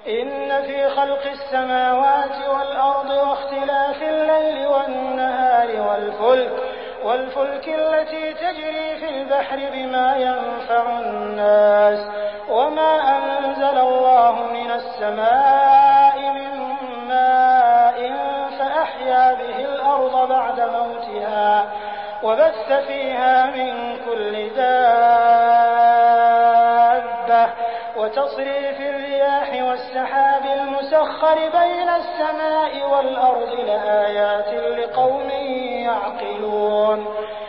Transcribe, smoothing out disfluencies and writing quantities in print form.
إن في خلق السماوات والأرض واختلاف الليل والنهار والفلك التي تجري في البحر بما ينفع الناس وما أنزل الله من السماء من ماء فأحيا به الأرض بعد موتها وبث فيها من كل دابة وتصريف الرياح والسحاب المسخر بين السماء والأرض لآيات لقوم يعقلون